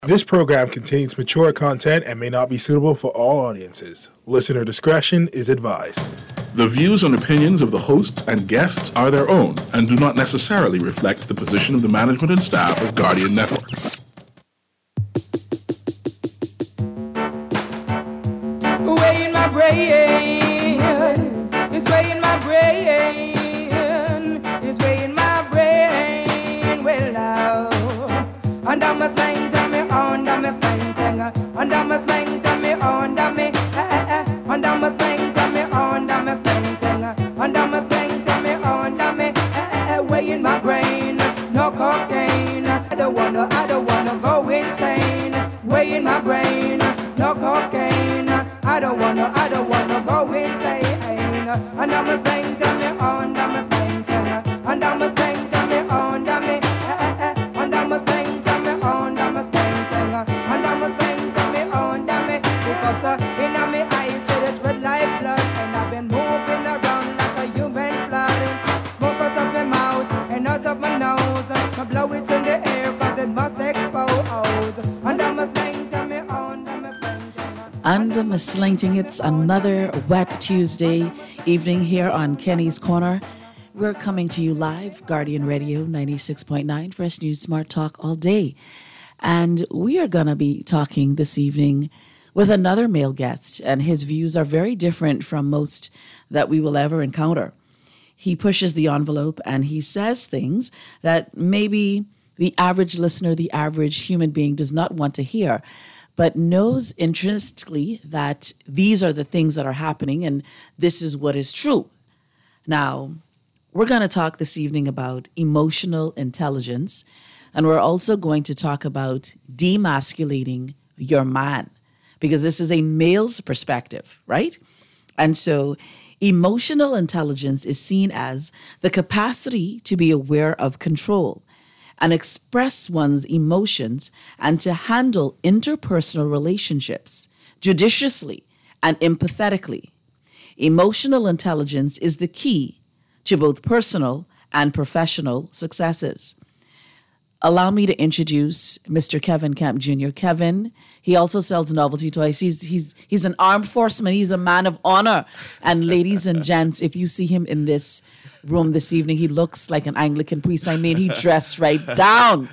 This program contains mature content and may not be suitable for all audiences. Listener discretion is advised. The views and opinions of the hosts and guests are their own and do not necessarily reflect the position of the management and staff of Guardian Network. Weighing my brain, it's weighing my brain, it's weighing my brain. Well, now, under my slang, tell me, under my slang, under my slang, tell me, under me, under my slang, tell me, under my slang, under my slang, tell me, under me, weighing my brain, no cocaine. I don't wanna go insane. Weighing my brain, no cocaine. I don't wanna go insane. And I'm a slang, tell me on, I'm a slang, and I'm a slang, tell me on, I'm me, and I'm a slang, tell me on, I'm a slang, and I'm a slang, tell me on, I'm me, because in my eyes it's red like blood, and I've been moving around like a human flood. Smoke out of my mouth and out of my nose, I blow it in the air 'cause it must expose. And I'm a slang, tell me on, I'm a slang. Under my slanting, it's another wet Tuesday evening here on Kenny's Corner. We're coming to you live, Guardian Radio 96.9, Fresh News Smart Talk all day. And we are going to be talking this evening with another male guest, and his views are very different from most that we will ever encounter. He pushes the envelope and he says things that maybe the average listener, the average human being does not want to hear, but knows intrinsically that these are the things that are happening and this is what is true. Now, we're going to talk this evening about emotional intelligence, and we're also going to talk about demasculating your man, because this is a male's perspective, right? And so emotional intelligence is seen as the capacity to be aware of control and express one's emotions and to handle interpersonal relationships judiciously and empathetically. Emotional intelligence is the key to both personal and professional successes. Allow me to introduce Mr. Kevin Camp Jr. Kevin, he also sells novelty toys. He's an armed forceman. He's a man of honor. And ladies and gents, if you see him in this room this evening, he looks like an Anglican priest. I mean, he dressed right down.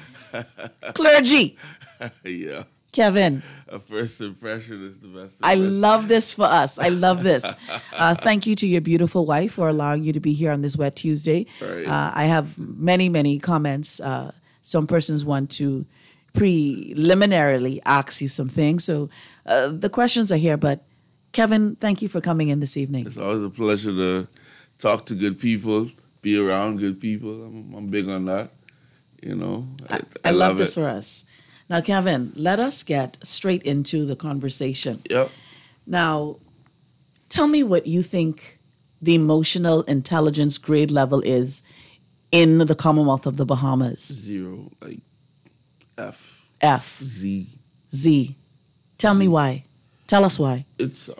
Clergy. Yeah. Kevin. A first impression is the best. I love this for us. I love this. Thank you to your beautiful wife for allowing you to be here on this wet Tuesday. Right. I have many comments. Some persons want to preliminarily ask you some things. So the questions are here. But Kevin, thank you for coming in this evening. It's always a pleasure to talk to good people, be around good people. I'm big on that. You know, I love this for us. Now, Kevin, let us get straight into the conversation. Yep. Now, tell me what you think the emotional intelligence grade level is in the Commonwealth of the Bahamas. 0, like F. F. Z. Tell me why. Tell us why. It's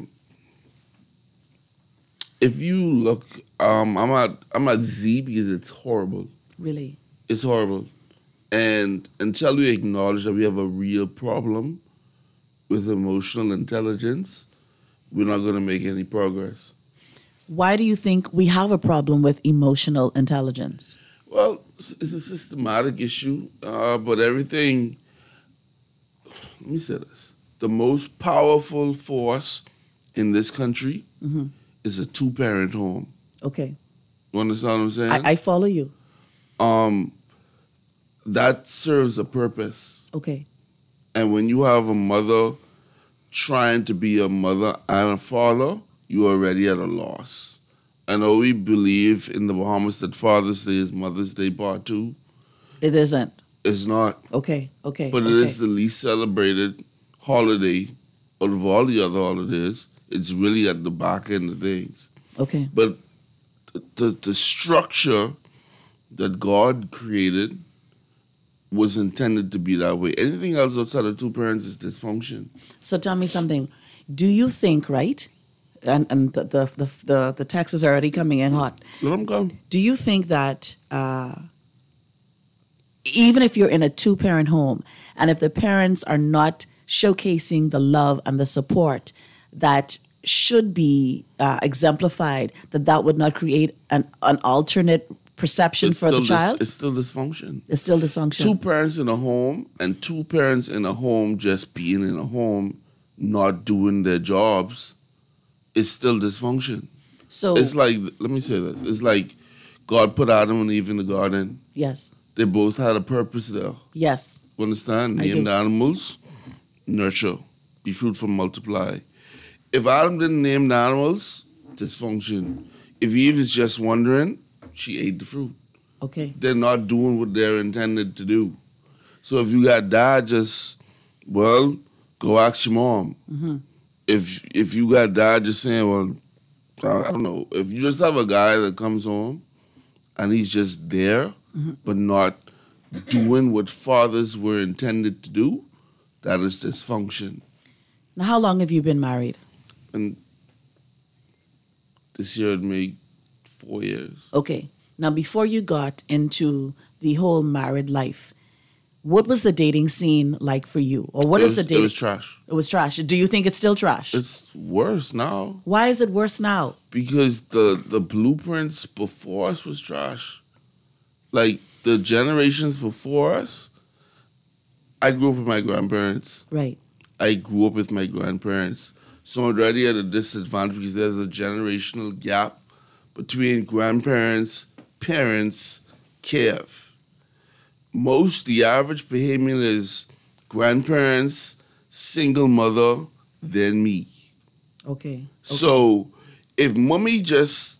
if you look, I'm at Z because it's horrible. Really? It's horrible. And until we acknowledge that we have a real problem with emotional intelligence, we're not going to make any progress. Why do you think we have a problem with emotional intelligence? Well, it's a systematic issue, but everything, let me say this, the most powerful force in this country is a two-parent home. Okay. You understand what I'm saying? I follow you. That serves a purpose. Okay. And when you have a mother trying to be a mother and a father, you're already at a loss. I know we believe in the Bahamas that Father's Day is Mother's Day part 2. It isn't. It's not. Okay. But it is the least celebrated holiday out of all the other holidays. It's really at the back end of things. Okay. But the structure that God created was intended to be that way. Anything else outside of two parents is dysfunction. So tell me something. Do you think, right? And the text is already coming in hot. Let them come. Do you think that even if you're in a two-parent home, and if the parents are not showcasing the love and the support that should be exemplified, that would not create an alternate perception for the child? It's still dysfunction. It's still dysfunction. Two parents in a home and two parents in a home just being in a home, not doing their jobs, it's still dysfunction. So it's like, let me say this. It's like God put Adam and Eve in the garden. Yes. They both had a purpose there. Yes. You understand? Named animals, nurture, be fruitful, multiply. If Adam didn't name the animals, dysfunction. If Eve is just wondering, she ate the fruit. Okay. They're not doing what they're intended to do. So if you got dad, just, well, go ask your mom. Mm-hmm. If you got dad just saying, well, I don't know. If you just have a guy that comes home and he's just there, but not doing what fathers were intended to do, that is dysfunction. Now, how long have you been married? And this year it made 4 years. Okay. Now, before you got into the whole married life, what was the dating scene like for you? Or what is the dating? It was trash. It was trash. Do you think it's still trash? It's worse now. Why is it worse now? Because the blueprints before us was trash. Like, the generations before us, I grew up with my grandparents. Right. I grew up with my grandparents. So I'm already at a disadvantage because there's a generational gap between grandparents, parents, Kiev. The average Bahamian is grandparents, single mother, then me. Okay. So if mommy just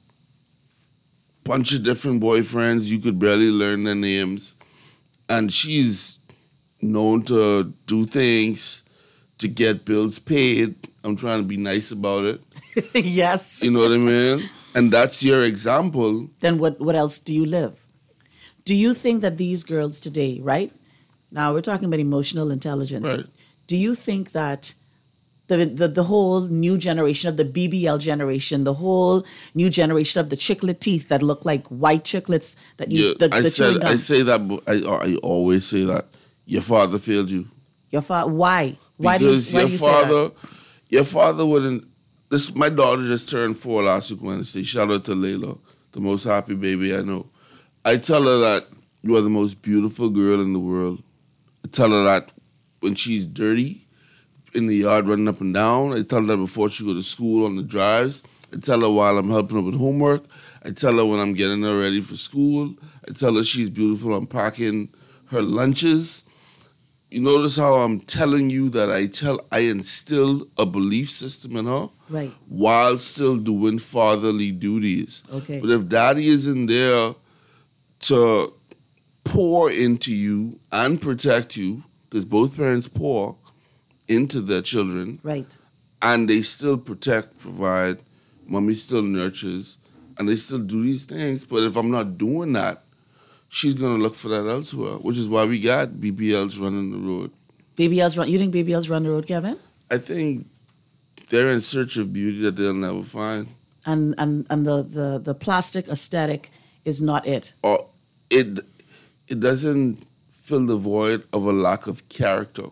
bunch of different boyfriends, you could barely learn their names, and she's known to do things to get bills paid. I'm trying to be nice about it. Yes. You know what I mean? And that's your example. Then what else do you live? Do you think that these girls today, right? Now we're talking about emotional intelligence. Right. Do you think that the whole new generation of the BBL generation, the whole new generation of the chiclet teeth that look like white chiclets that you I say that, but I always say that your father failed you. Your father? Why? Because why do you say that? Your father wouldn't. My daughter just turned 4 last week Wednesday. Shout out to Layla, the most happy baby I know. I tell her that you are the most beautiful girl in the world. I tell her that when she's dirty in the yard running up and down. I tell her that before she go to school on the drives. I tell her while I'm helping her with homework. I tell her when I'm getting her ready for school. I tell her she's beautiful. I'm packing her lunches. You notice how I'm telling you that I instill a belief system in her, right, while still doing fatherly duties. Okay. But if daddy isn't there to pour into you and protect you, because both parents pour into their children, right, and they still protect, provide, mommy still nurtures, and they still do these things. But if I'm not doing that, she's going to look for that elsewhere, which is why we got BBLs running the road. BBLs run? You think BBLs run the road, Kevin? I think they're in search of beauty that they'll never find. And the plastic aesthetic is not it. Or it doesn't fill the void of a lack of character.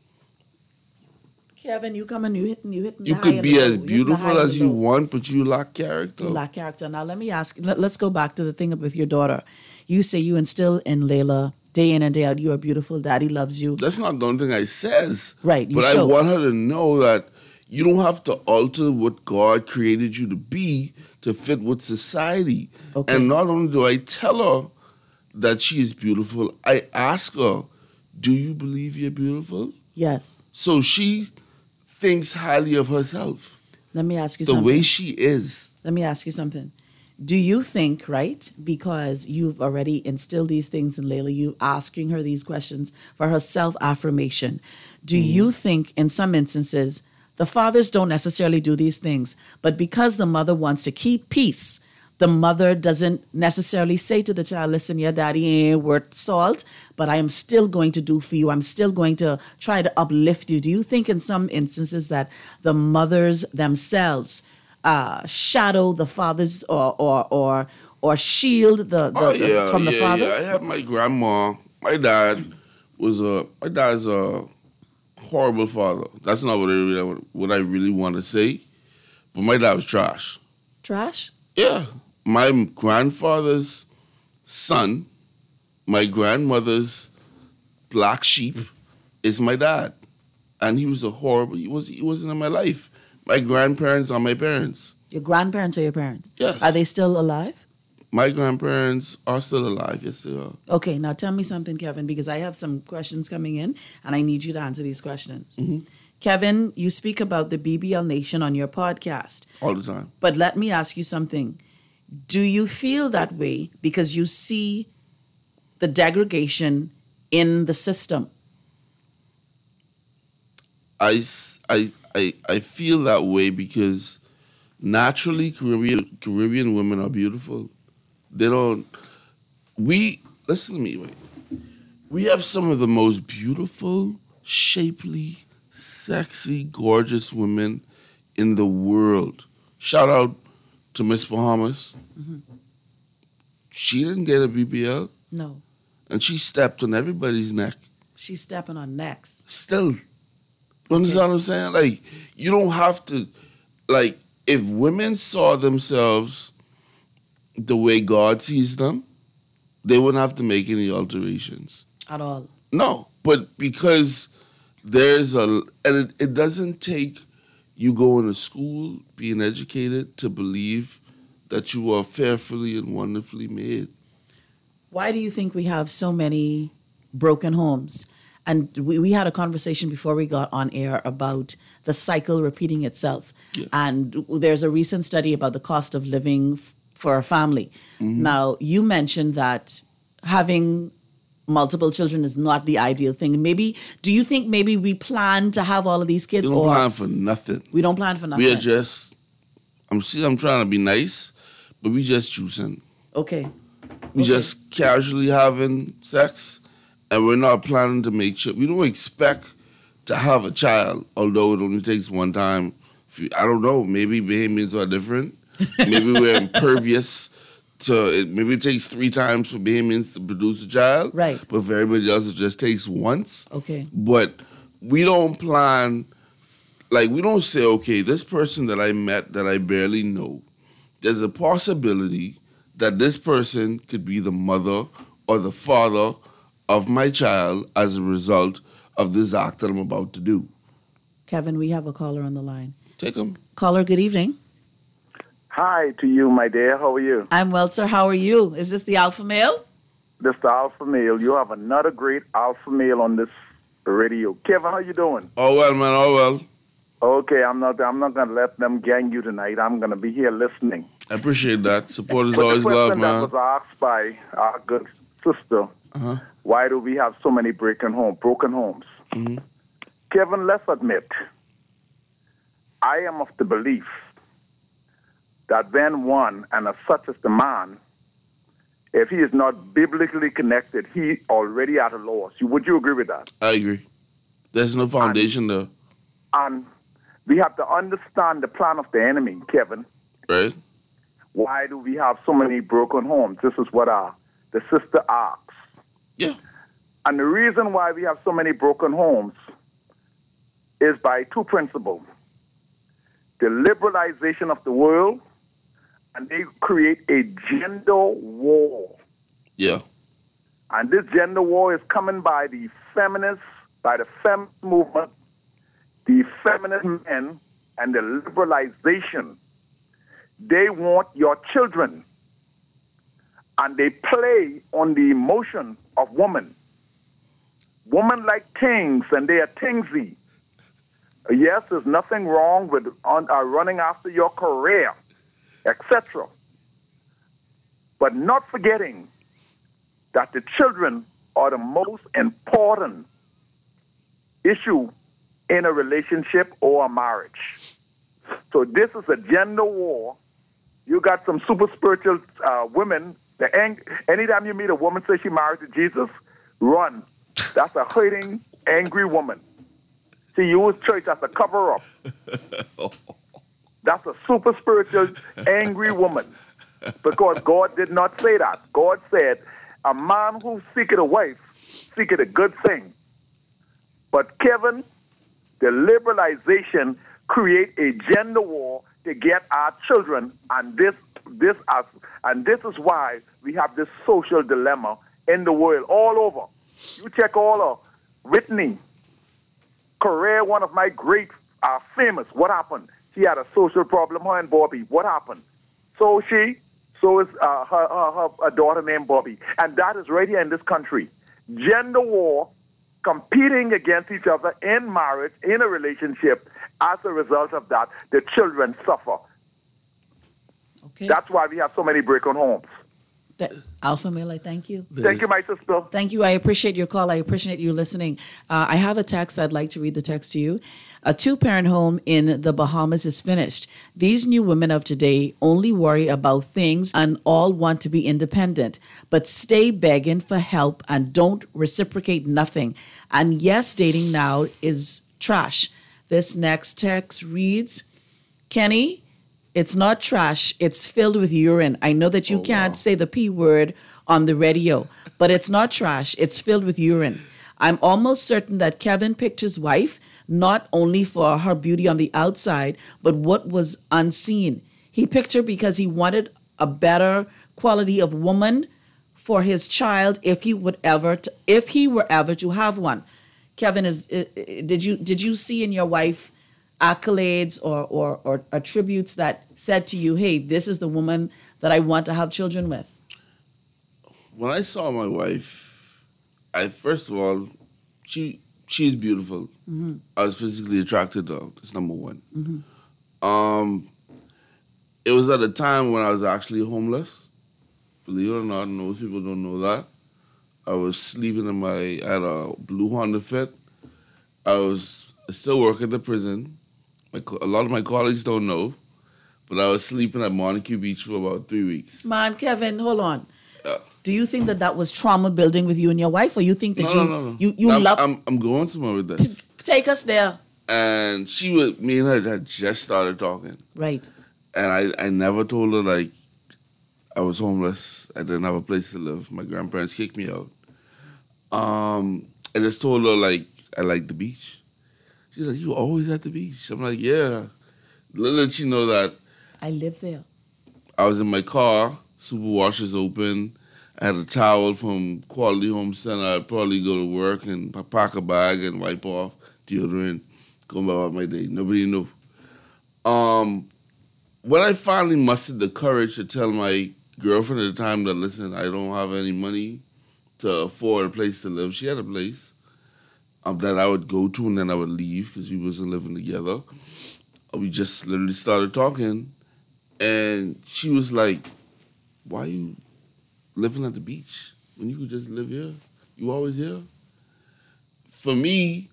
Kevin, you come and you hit You could be as beautiful as you want, but you lack character. You lack character. Now let me ask. Let's go back to the thing with your daughter. You say you instill in Layla day in and day out, you are beautiful, daddy loves you. That's not the only thing I says. Right. But I want her to know that you don't have to alter what God created you to be to fit with society. Okay. And not only do I tell her that she is beautiful, I ask her, do you believe you're beautiful? Yes. So she thinks highly of herself. Let me ask you the something. way she is. Let me ask you something. Do you think, right, because you've already instilled these things in Layla, you asking her these questions for her self-affirmation, do you think in some instances the fathers don't necessarily do these things, but because the mother wants to keep peace, the mother doesn't necessarily say to the child, listen, your daddy ain't worth salt, but I am still going to do for you. I'm still going to try to uplift you. Do you think in some instances that the mothers themselves shadow the fathers or shield from the fathers? Yeah, I have my grandma My dad my dad's a horrible father. That's not what I really want to say. But my dad was trash. Trash? Yeah. My grandfather's son, my grandmother's black sheep, is my dad. And he was he wasn't in my life. My grandparents are my parents. Your grandparents are your parents? Yes. Are they still alive? My grandparents are still alive. Yes, they are. Okay, now tell me something, Kevin, because I have some questions coming in, and I need you to answer these questions. Mm-hmm. Kevin, you speak about the BBL Nation on your podcast. All the time. But let me ask you something. Do you feel that way because you see the degradation in the system? I feel that way because naturally Caribbean women are beautiful. Listen to me, wait. We have some of the most beautiful, shapely, sexy, gorgeous women in the world. Shout out to Miss Bahamas. Mm-hmm. She didn't get a BBL. No. And she stepped on everybody's neck. She's stepping on necks. Still. You understand what I'm saying? Like, you don't have to, like, if women saw themselves the way God sees them, they wouldn't have to make any alterations. At all. No, but because it doesn't take you going to school, being educated, to believe that you are fearfully and wonderfully made. Why do you think we have so many broken homes? And we had a conversation before we got on air about the cycle repeating itself. Yeah. And there's a recent study about the cost of living for a family. Mm-hmm. Now, you mentioned that having multiple children is not the ideal thing. Do you think maybe we plan to have all of these kids? We don't plan for nothing. We don't plan for nothing. We are just, I'm trying to be nice, but we just choosing. Okay. We just casually having sex, and we're not planning to make children. We don't expect to have a child, although it only takes one time. I don't know, maybe Bahamians are different. Maybe we're impervious to it. Maybe it takes 3 times for Bahamians to produce a child. Right. But for everybody else, it just takes once. Okay. But we don't plan, like, we don't say, okay, this person that I met that I barely know, there's a possibility that this person could be the mother or the father of my child as a result of this act that I'm about to do. Kevin, we have a caller on the line. Take him. Caller, good evening. Hi to you, my dear. How are you? I'm well, sir. How are you? Is this the alpha male? This the alpha male. You have another great alpha male on this radio. Kevin, how you doing? Oh, well, man. Oh, well. Okay, I'm not going to let them gang you tonight. I'm going to be here listening. I appreciate that. Support is always love, man. The question that was asked by our good sister, why do we have so many broken homes? Mm-hmm. Kevin, let's admit, I am of the belief that when one, and as such as the man, if he is not biblically connected, he already at a loss. Would you agree with that? I agree. There's no foundation there. And we have to understand the plan of the enemy, Kevin. Right. Why do we have so many broken homes? This is what the sister asks. Yeah. And the reason why we have so many broken homes is by 2 principles. The liberalization of the world, and they create a gender war. Yeah. And this gender war is coming by the feminists, by the feminist movement, the feminist men, and the liberalization. They want your children, and they play on the emotion of women. Women like things, and they are thingsy. Yes, there's nothing wrong with running after your career, etc. But not forgetting that the children are the most important issue in a relationship or a marriage. So this is a gender war. You got some super spiritual women. Anytime you meet a woman say she married to Jesus, run. That's a hurting, angry woman. She used church as a cover-up. That's a super spiritual, angry woman. Because God did not say that. God said, a man who seeketh a wife seek it a good thing. But Kevin, the liberalization create a gender war to get our children, and this is why we have this social dilemma in the world all over. You check all of Whitney, Correa, one of my great famous. What happened? She had a social problem. Her and Bobby. What happened? So is her daughter named Bobby, and that is right here in this country. Gender war, competing against each other in marriage, in a relationship. As a result of that, the children suffer. Okay. That's why we have so many broken homes. Alpha Male, I thank you. Thank you, my sister. Thank you. I appreciate your call. I appreciate you listening. I have a text. I'd like to read the text to you. A 2-parent home in the Bahamas is finished. These new women of today only worry about things and all want to be independent, but stay begging for help and don't reciprocate nothing. And yes, dating now is trash. This next text reads, Kenny, it's not trash. It's filled with urine. I know that you can't say the P word on the radio, but it's not trash. It's filled with urine. I'm almost certain that Kevin picked his wife not only for her beauty on the outside, but what was unseen. He picked her because he wanted a better quality of woman for his child if he were ever to have one. Kevin, did you see in your wife accolades or attributes that said to you, hey, this is the woman that I want to have children with? When I saw my wife, first of all, she's beautiful. Mm-hmm. I was physically attracted to her. That's number one. Mm-hmm. It was at a time when I was actually homeless. Believe it or not, most people don't know that. I was sleeping I had a blue Honda Fit. I still work at the prison. A lot of my colleagues don't know, but I was sleeping at Montague Beach for about 3 weeks. Man, Kevin, hold on. Yeah. Do you think that was trauma building with you and your wife, or you think that No. you love? I'm going somewhere with this. Take us there. And me and her had just started talking. Right. And I never told her, like, I was homeless. I didn't have a place to live. My grandparents kicked me out. I just told her, like, I like the beach. She's like, you always at the beach? I'm like, yeah. Little did she know that I live there. I was in my car, super washers open. I had a towel from Quality Home Center. I'd probably go to work and pack a bag and wipe off deodorant, go about my day. Nobody knew. When I finally mustered the courage to tell my girlfriend at the time that, listen, I don't have any money to afford a place to live. She had a place that I would go to and then I would leave because we wasn't living together. We just literally started talking, and she was like, why are you living at the beach when you could just live here? You always here? For me,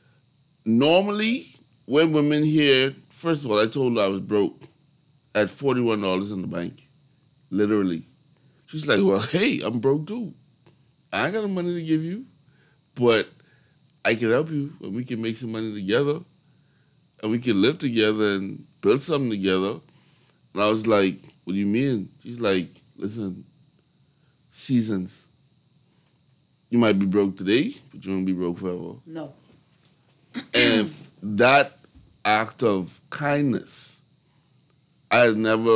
normally when women here, first of all, I told her I was broke. I had $41 in the bank, literally. She's like, well, hey, I'm broke too. I ain't got no money to give you, but I can help you and we can make some money together and we can live together and build something together. And I was like, what do you mean? She's like, listen, seasons. You might be broke today, but you won't be broke forever. No. And that act of kindness, I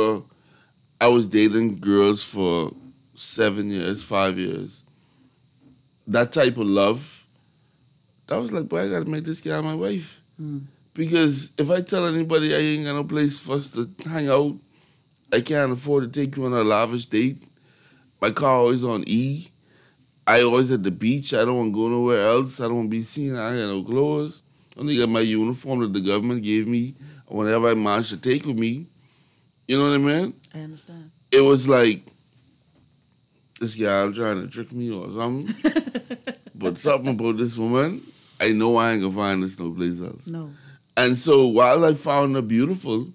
was dating girls for 7 years, 5 years. That type of love, that was like, boy, I gotta make this guy my wife. Mm. Because if I tell anybody I ain't got no place for us to hang out, I can't afford to take you on a lavish date. My car always on E. I always at the beach. I don't want to go nowhere else. I don't want to be seen. I ain't got no clothes. I only got my uniform that the government gave me whenever I managed to take with me. You know what I mean? I understand. It was like, this guy trying to trick me or something. But something about this woman, I know I ain't going to find this no place else. No. And so while I found her beautiful,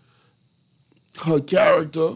her character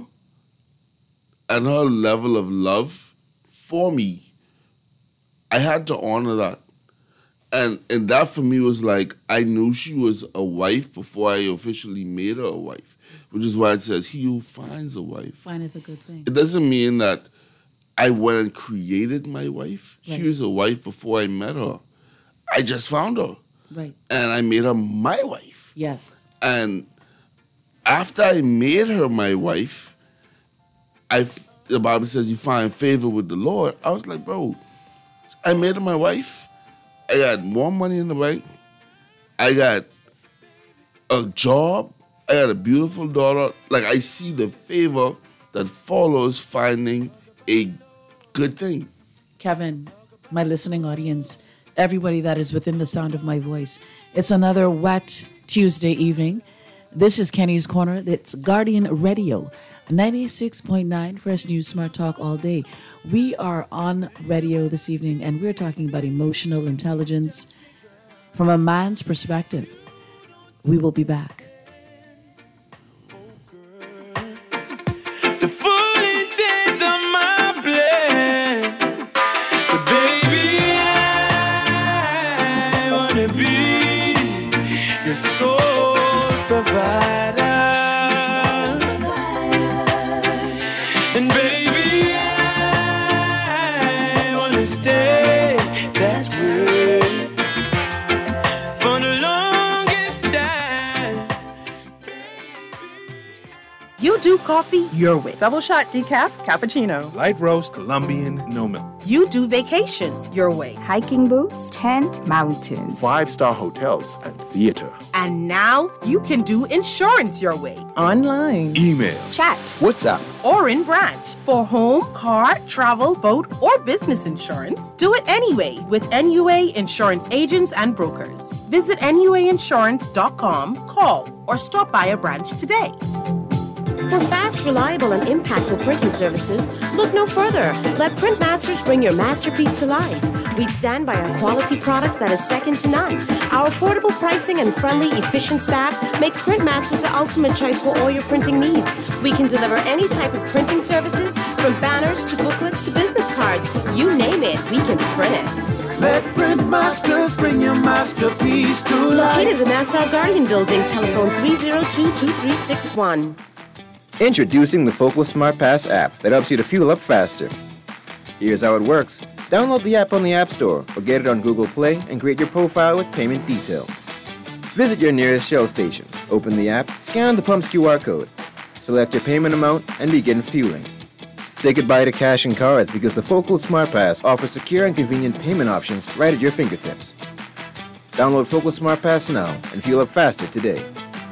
and her level of love for me, I had to honor that. And that for me was like, I knew she was a wife before I officially made her a wife, which is why it says, he who finds a wife findeth a good thing. It doesn't mean that I went and created my wife. Right. She was a wife before I met her. I just found her. Right. And I made her my wife. Yes. And after I made her my wife, the Bible says you find favor with the Lord. I was like, bro, I made her my wife. I got more money in the bank. I got a job. I got a beautiful daughter. Like, I see the favor that follows finding a good thing. Kevin, my listening audience, everybody that is within the sound of my voice, it's another wet Tuesday evening. This is Kenny's Corner. It's Guardian Radio, 96.9 Fresh News Smart Talk all day. We are on radio this evening, and we're talking about emotional intelligence from a man's perspective. We will be back. The full intent of my plan, but baby, I wanna be your sole provider, and baby, I wanna stay that way for the longest time. You do coffee your way. Double shot decaf cappuccino. Light roast, Colombian, no milk. You do vacations your way. Hiking boots, tent, mountains. 5-star hotels and theater. And now you can do insurance your way. Online, Email. Chat. WhatsApp. or in branch. For home, car, travel, boat, or business insurance, do it anyway with NUA Insurance Agents and Brokers. Visit NUAinsurance.com, call, or stop by a branch today. For fast, reliable, and impactful printing services, look no further. Let Printmasters bring your masterpiece to life. We stand by our quality products that is second to none. Our affordable pricing and friendly, efficient staff makes Printmasters the ultimate choice for all your printing needs. We can deliver any type of printing services, from banners to booklets to business cards. You name it, we can print it. Let Printmasters bring your masterpiece to life. Located in the Nassau Guardian Building, telephone 302-2361. Introducing the Focal Smart Pass app that helps you to fuel up faster. Here's how it works. Download the app on the App Store or get it on Google Play and create your profile with payment details. Visit your nearest Shell station, open the app, scan the pump's QR code, select your payment amount, and begin fueling. Say goodbye to cash and cards because the Focal Smart Pass offers secure and convenient payment options right at your fingertips. Download Focal Smart Pass now and fuel up faster today.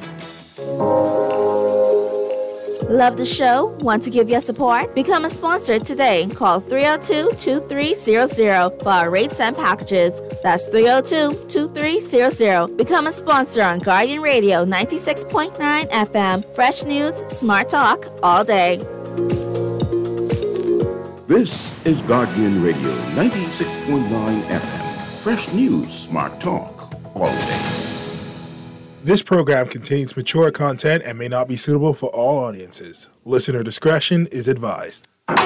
Love the show? Want to give your support? Become a sponsor today. Call 302-2300 for our rates and packages. That's 302-2300. Become a sponsor on Guardian Radio 96.9 FM. Fresh news, smart talk, all day. This is Guardian Radio 96.9 FM. Fresh news, smart talk, all day. This program contains mature content and may not be suitable for all audiences. Listener discretion is advised.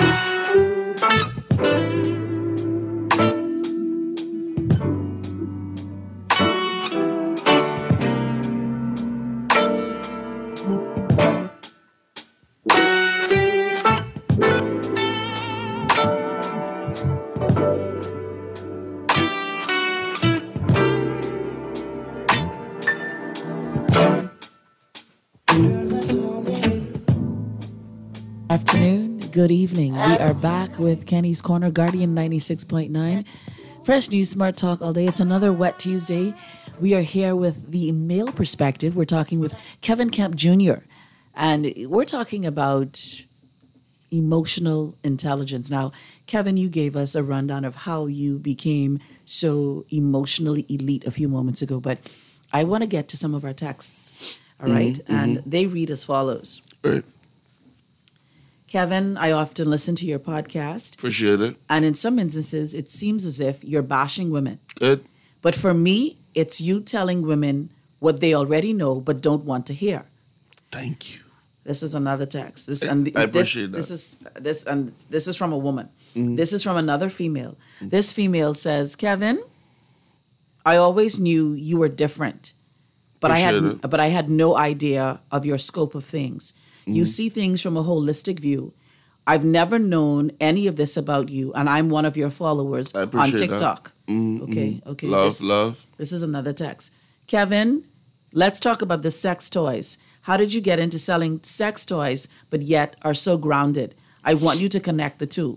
Afternoon, good evening. We are back with Kenny's Corner, Guardian 96.9. Fresh news, smart talk all day. It's another wet Tuesday. We are here with the male perspective. We're talking with Kevin Kemp Jr. And we're talking about emotional intelligence. Now, Kevin, you gave us a rundown of how you became so emotionally elite a few moments ago, but I want to get to some of our texts, all right? And they read as follows. Right. Kevin, I often listen to your podcast. Appreciate it. And in some instances, it seems as if you're bashing women. Good. But for me, it's you telling women what they already know but don't want to hear. Thank you. This is another text. I appreciate that. This is from a woman. This is from another female. This female says, Kevin, I always knew you were different, but I had no idea of your scope of things. You see things from a holistic view. I've never known any of this about you, and I'm one of your followers on TikTok. Okay. Love. This is another text. Kevin, let's talk about the sex toys. How did you get into selling sex toys, but yet are so grounded? I want you to connect the two.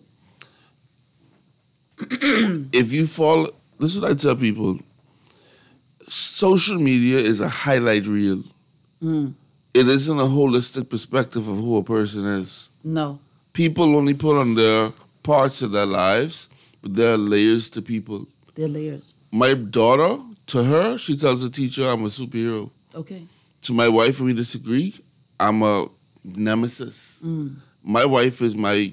If you fall, this is what I tell people. Social media is a highlight reel. It isn't a holistic perspective of who a person is. No. People only put on their parts of their lives, but there are layers to people. There are layers. My daughter, to her, she tells the teacher I'm a superhero. Okay. To my wife, when we disagree, I'm a nemesis. My wife is my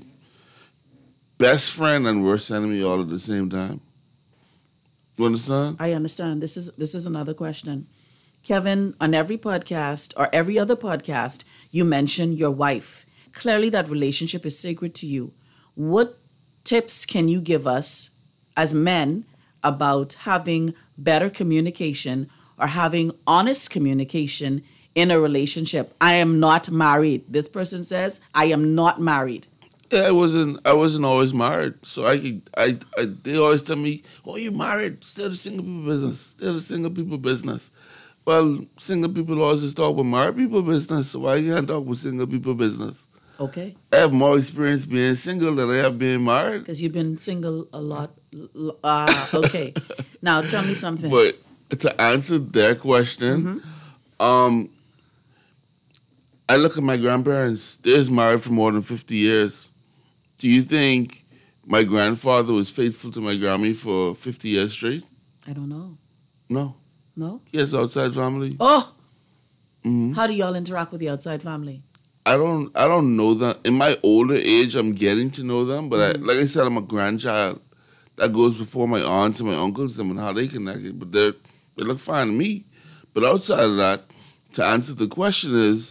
best friend and worst enemy all at the same time. You understand? I understand. This is another question. Kevin, on every podcast or every other podcast, you mention your wife. Clearly that relationship is sacred to you. What tips can you give us as men about having better communication or having honest communication in a relationship? I am not married. This person says, I am not married. Yeah, I wasn't always married. So they always tell me, oh, you're married. Still the single people business. Still the single people business. Well, single people always just talk about married people business, so why can't I talk about single people business? Okay. I have more experience being single than I have being married. Because you've been single a lot. Okay. Now, tell me something. But to answer their question, I look at my grandparents. They're married for more than 50 years. Do you think my grandfather was faithful to my Grammy for 50 years straight? I don't know. No. No? He has outside family. Oh! How do y'all interact with the outside family? I don't know them. In my older age, I'm getting to know them. But like I said, I'm a grandchild. That goes before my aunts and my uncles and how they connected. But they look fine to me. But outside of that, to answer the question is,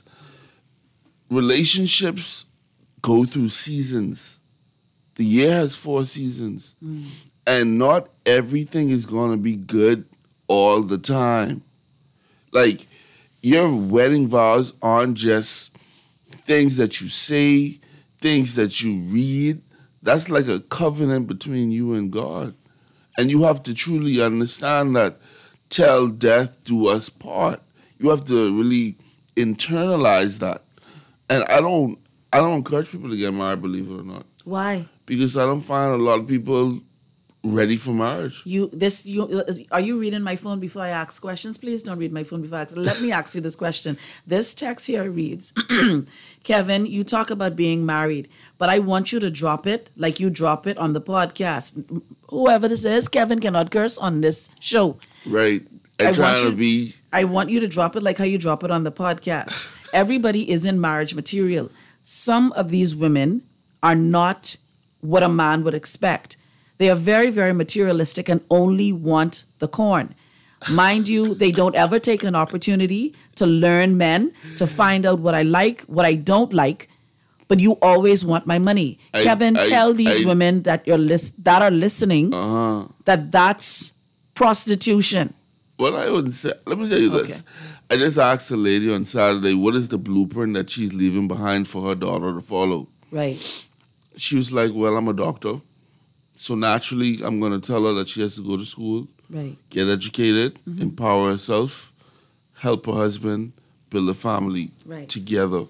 relationships go through seasons. The year has 4 seasons. And not everything is going to be good all the time. Like, your wedding vows aren't just things that you say, things that you read. That's like a covenant between you and God. And you have to truly understand that till death do us part. You have to really internalize that. And I don't encourage people to get married, believe it or not. Why? Because I don't find a lot of people ready for marriage. Are you reading my phone before I ask questions? Please don't read my phone before I ask. Let me ask you this question. This text here reads, Kevin, you talk about being married, but I want you to drop it like you drop it on the podcast. Whoever this is, Kevin cannot curse on this show. Right. I want you to drop it like how you drop it on the podcast. Everybody is in marriage material. Some of these women are not what a man would expect. They are very, very materialistic and only want the corn. Mind you, they don't ever take an opportunity to learn men, to find out what I like, what I don't like, but you always want my money. Kevin, tell these women that that are listening that that's prostitution. Well, I wouldn't say. Let me tell you this. I just asked a lady on Saturday, what is the blueprint that she's leaving behind for her daughter to follow? Right. She was like, well, I'm a doctor. So naturally, I'm going to tell her that she has to go to school, right, get educated, empower herself, help her husband, build a family together.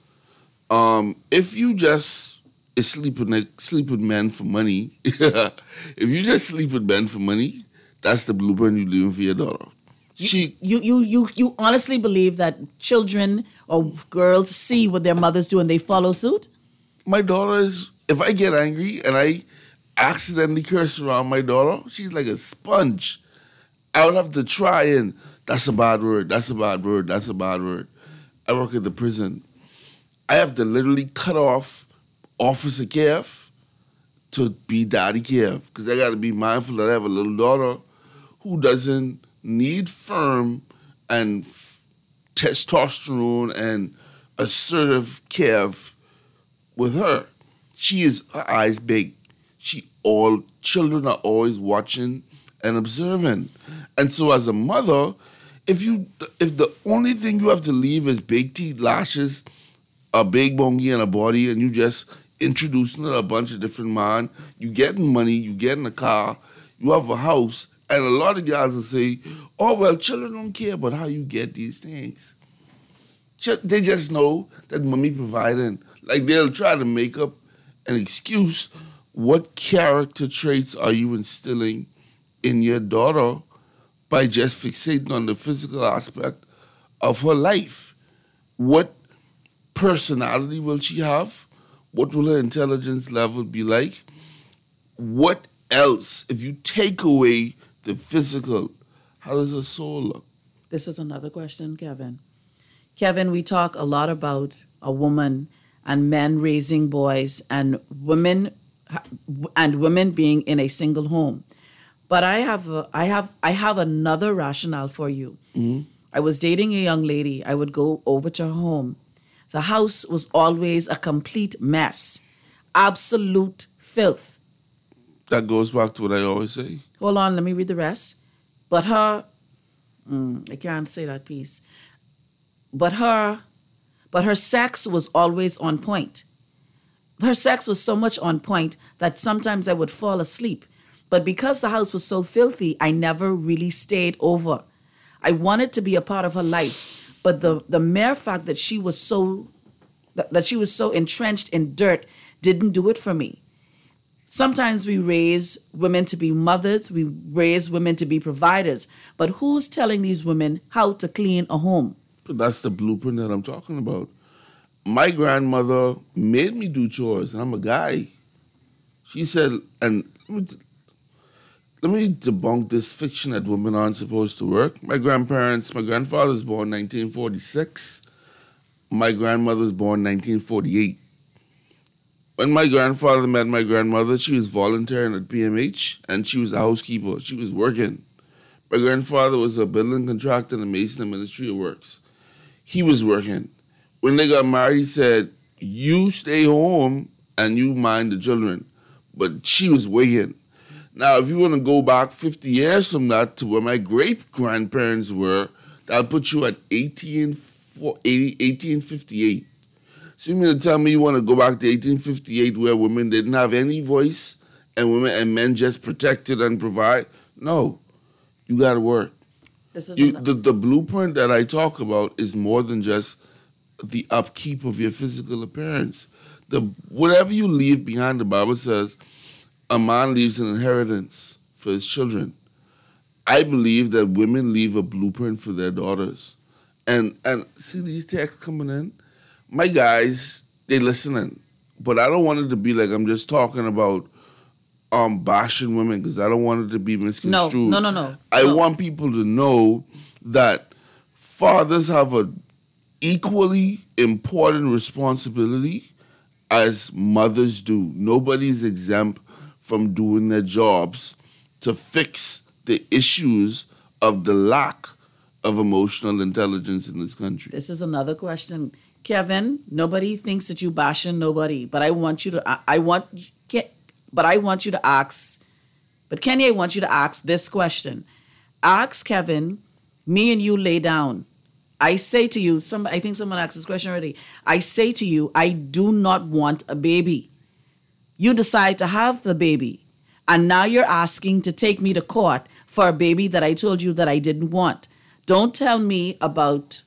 If you just sleep with men for money, if you just sleep with men for money, that's the blueprint you're leaving for your daughter. You honestly believe that children or girls see what their mothers do and they follow suit? My daughter is, if I get angry and I accidentally curse around my daughter, she's like a sponge. I would have to try and, that's a bad word, that's a bad word, that's a bad word. I work at the prison. I have to literally cut off Officer Kev to be Daddy Kev, because I got to be mindful that I have a little daughter who doesn't need firm and testosterone and assertive Kev with her. Her eyes big. Children are always watching and observing. And so as a mother, if the only thing you have to leave is big teeth, lashes, a big bongi and a body, and you just introducing her to a bunch of different men. You getting money, you getting a car, you have a house, and a lot of guys will say, oh, well, children don't care about how you get these things. They just know that mommy providing. Like, they'll try to make up an excuse. What character traits are you instilling in your daughter by just fixating on the physical aspect of her life? What personality will she have? What will her intelligence level be like? What else, if you take away the physical, how does her soul look? This is another question, Kevin. Kevin, we talk a lot about a woman and men raising boys and women being in a single home. But I have another rationale for you. Mm-hmm. I was dating a young lady. I would go over to her home. The house was always a complete mess, absolute filth. That goes back to what I always say. Hold on, let me read the rest. But her, I can't say that piece. But her sex was always on point. Her sex was so much on point that sometimes I would fall asleep. But because the house was so filthy, I never really stayed over. I wanted to be a part of her life, but the mere fact that she was so entrenched in dirt didn't do it for me. Sometimes we raise women to be mothers, we raise women to be providers, but who's telling these women how to clean a home? But that's the blueprint that I'm talking about. My grandmother made me do chores, and I'm a guy. She said, and let me debunk this fiction that women aren't supposed to work. My grandfather was born in 1946. My grandmother was born in 1948. When my grandfather met my grandmother, she was volunteering at PMH, and she was a housekeeper. She was working. My grandfather was a building contractor and a mason in Ministry of Works. He was working. When they got married, he said, you stay home and you mind the children. But she was working. Now, if you want to go back 50 years from that to where my great-grandparents were, that'll put you at 1858. So you mean to tell me you want to go back to 1858 where women didn't have any voice and men just protected and provide? No. You got to work. The blueprint that I talk about is more than just the upkeep of your physical appearance. Whatever you leave behind, the Bible says, a man leaves an inheritance for his children. I believe that women leave a blueprint for their daughters. And see these texts coming in? My guys, they listening. But I don't want it to be like I'm just talking about bashing women, because I don't want it to be misconstrued. No. I want people to know that fathers have an equally important responsibility as mothers do. Nobody's exempt from doing their jobs to fix the issues of the lack of emotional intelligence in this country. This is another question. Kevin, nobody thinks that you bashing nobody, but I want you to ask, but Kenny, I want you to ask this question. Ask Kevin, me and you lay down. I say to you, I think someone asked this question already. I say to you, I do not want a baby. You decide to have the baby, and now you're asking to take me to court for a baby that I told you that I didn't want. Don't tell me about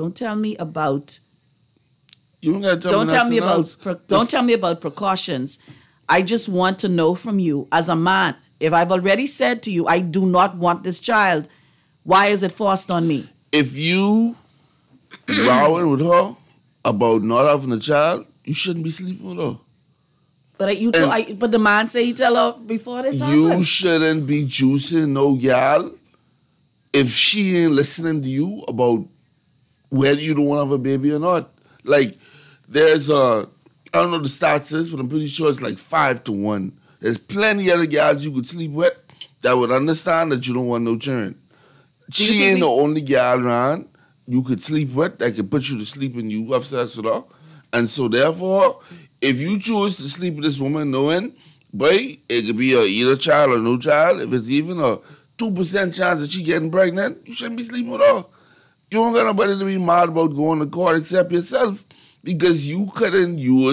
precautions. I just want to know from you as a man, if I've already said to you, I do not want this child, why is it forced on me? If you rowing with her about not having a child, you shouldn't be sleeping with her. But the man say he tell her before this happened. You shouldn't be juicing no gal if she ain't listening to you about whether you don't want to have a baby or not. Like, there's I don't know the stats is, but I'm pretty sure it's like 5-1. There's plenty other guys you could sleep with that would understand that you don't want no children. She ain't the only gal around you could sleep with that could put you to sleep and you have sex with her. And so therefore, if you choose to sleep with this woman knowing, boy, it could be either child or no child, if it's even a 2% chance that she getting pregnant, you shouldn't be sleeping with her. You don't got nobody to be mad about going to court except yourself, because you couldn't use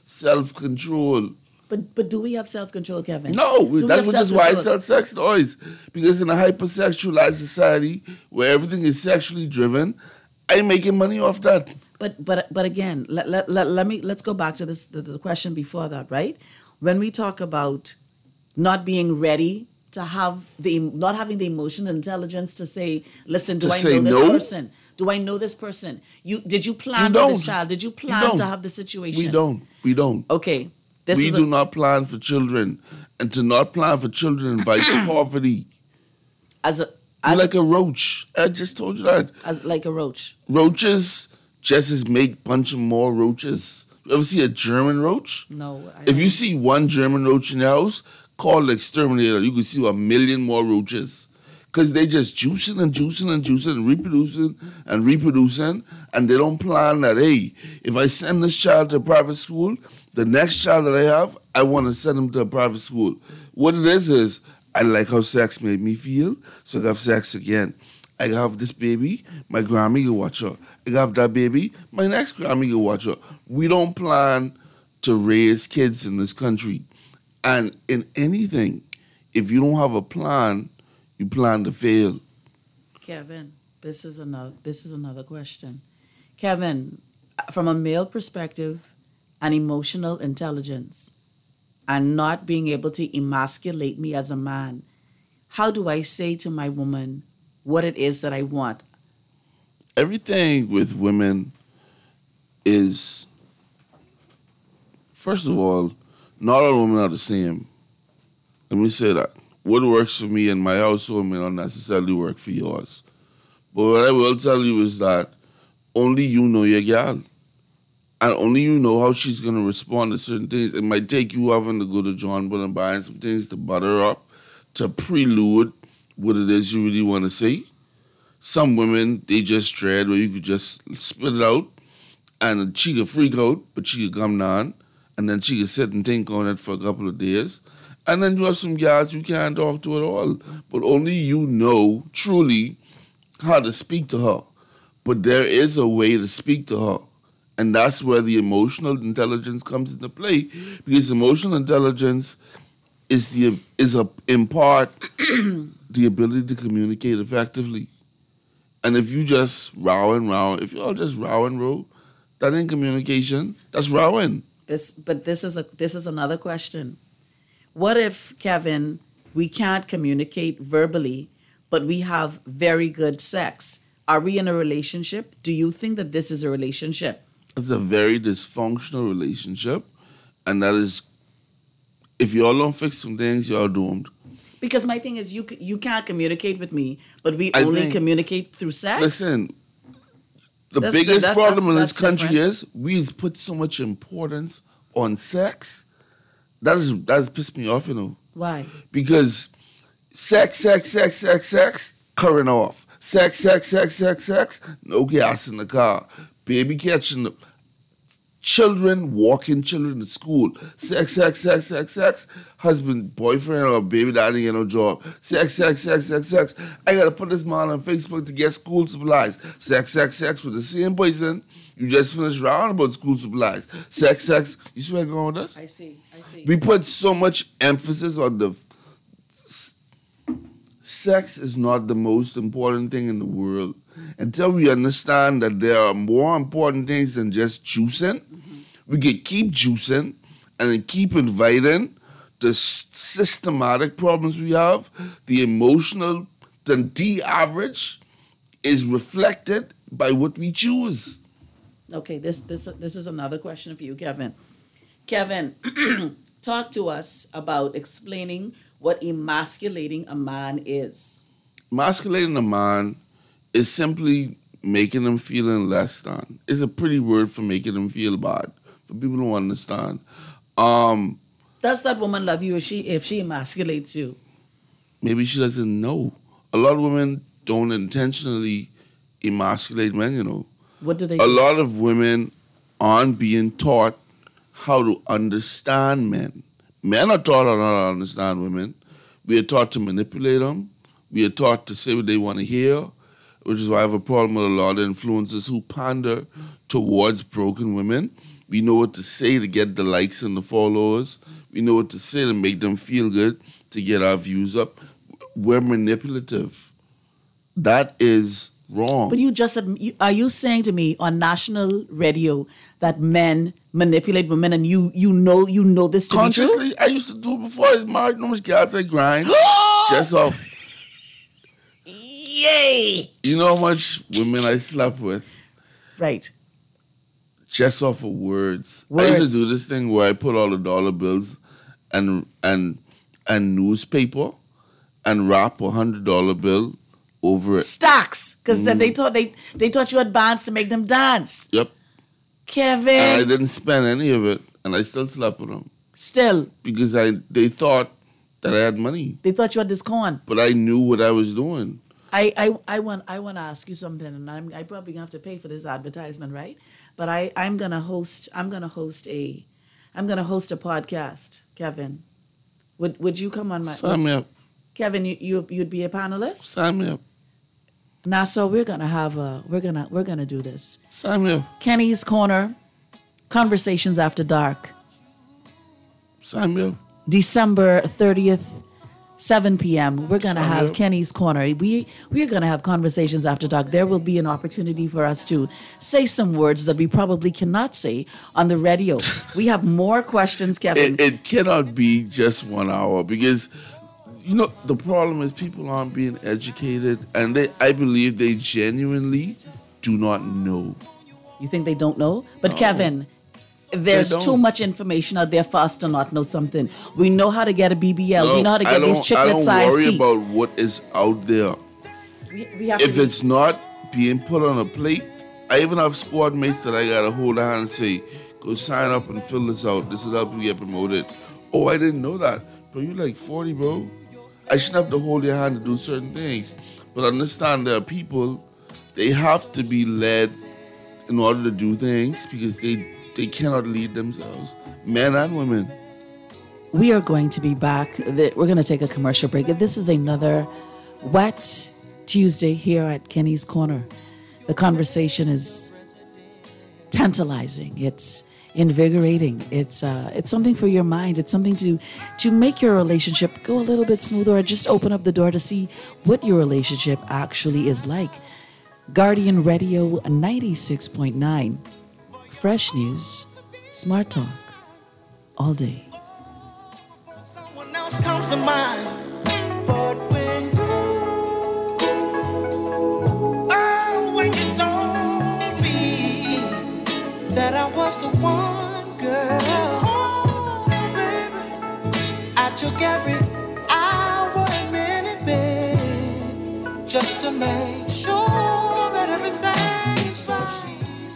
self-control. But do we have self-control, Kevin? No, that's which is why I sell sex toys. Because in a hypersexualized society where everything is sexually driven, I'm making money off that. But again, let's go back to the question before that, right? When we talk about not being ready to have not having the emotional intelligence to say, listen, do I know this person? Do I know this person? Did you plan for this child? Did you plan to have the situation? We don't. Okay. We do not plan for children. And to not plan for children invites poverty. You're like a roach. I just told you that. Like a roach. Roaches just as make bunch of more roaches. You ever see a German roach? No. If you see one German roach in your house, call the exterminator. You can see 1 million more roaches. Because they just juicing and reproducing. And they don't plan that, hey, if I send this child to a private school, the next child that I have, I want to send him to a private school. What it is I like how sex made me feel, so I have sex again. I have this baby, my Grammy will watch her. I have that baby, my next Grammy will watch her. We don't plan to raise kids in this country. And in anything, if you don't have a plan, you plan to fail. Kevin, this is another question. Kevin, from a male perspective and emotional intelligence, and not being able to emasculate me as a man, how do I say to my woman what it is that I want? Everything with women is, first of all, not all women are the same. Let me say that. What works for me in my household may not necessarily work for yours. But what I will tell you is that only you know your gal. And only you know how she's going to respond to certain things. It might take you having to go to John Bull and buying some things to butter her up, to prelude what it is you really want to say. Some women, they just dread where you could just spit it out and she could freak out, but she could come down and then she could sit and think on it for a couple of days. And then you have some guys you can't talk to at all. But only you know truly how to speak to her. But there is a way to speak to her. And that's where the emotional intelligence comes into play, because emotional intelligence is in part the ability to communicate effectively. And if you just row and row, if you all just row and row, that ain't communication. That's rowing. This is another question. What if, Kevin, we can't communicate verbally, but we have very good sex? Are we in a relationship? Do you think that this is a relationship? It's a very dysfunctional relationship, and that is, if y'all don't fix some things, y'all doomed. Because my thing is, you can't communicate with me, but we only communicate through sex? Listen, the biggest problem in this country is we put so much importance on sex. That has pissed me off, you know. Why? Because sex, current off. Sex, no gas in the car. Baby catching the children, walking children to school. Sex. Husband, boyfriend, or baby daddy get no job. Sex. I gotta put this man on Facebook to get school supplies. Sex with the same person you just finished round about school supplies. Sex. You see where I'm going with this? I see. We put so much emphasis on the sex is not the most important thing in the world. Until we understand that there are more important things than just juicing, we can keep juicing and then keep inviting the systematic problems we have, the emotional, the average is reflected by what we choose. Okay, this is another question for you, Kevin. Kevin, talk to us about explaining what emasculating a man is. Emasculating a man is simply making them feeling less than. It's a pretty word for making them feel bad. For people who understand. Does that woman love you if she emasculates you? Maybe she doesn't know. A lot of women don't intentionally emasculate men, you know. What do they do? A lot of women aren't being taught how to understand men. Men are taught how to understand women. We are taught to manipulate them. We are taught to say what they want to hear, which is why I have a problem with a lot of influencers who pander towards broken women. We know what to say to get the likes and the followers. We know what to say to make them feel good, to get our views up. We're manipulative. That is wrong. But you just said, are you saying to me on national radio that men manipulate women, and you know this to be true? Consciously, I used to do it before I was married. No much gas I grind. Just off. Yay! You know how much women I slept with? Right. Just off of words. I used to do this thing where I put all the dollar bills and newspaper and wrap $100 bill over it. Stacks, because then they thought you advanced to make them dance. Yep. Kevin. And I didn't spend any of it, and I still slept with them. Still. Because they thought that I had money. They thought you had this corn. But I knew what I was doing. I want to ask you something, and I probably gonna have to pay for this advertisement, right? But I'm gonna host a podcast, Kevin. Would you come on my? Sign me up. Kevin, you'd be a panelist. Sign me up. Now, so we're gonna do this. Sign me up. Kenny's Corner, Conversations After Dark. Sign me up. December 30th, 7 p.m. We're gonna have Kenny's Corner. We're gonna have Conversations After Dark. There will be an opportunity for us to say some words that we probably cannot say on the radio. We have more questions, Kevin. It cannot be just 1 hour because. You know, the problem is people aren't being educated, and I believe they genuinely do not know. You think they don't know? But no. Kevin, there's too much information out there for us to not know something. We know how to get a BBL. We know how to get these chiclet-sized teeth. I don't worry about what is out there. If it's not being put on a plate, I even have squad mates that I got to hold a hand and say, go sign up and fill this out. This is how we get promoted. Oh, I didn't know that. Bro, you like 40, bro. I shouldn't have to hold your hand to do certain things. But understand there are people, they have to be led in order to do things because they cannot lead themselves, men and women. We are going to be back. We're going to take a commercial break. This is another Wet Tuesday here at Kenny's Corner. The conversation is tantalizing. It's invigorating. It's something for your mind. It's something to make your relationship go a little bit smoother, or just open up the door to see what your relationship actually is like. Guardian Radio 96.9. Fresh news, smart talk, all day. Someone else comes to mind, but when you told me that I was the one, girl, oh, baby, I took every hour and minute, babe, just to make sure that everything's right.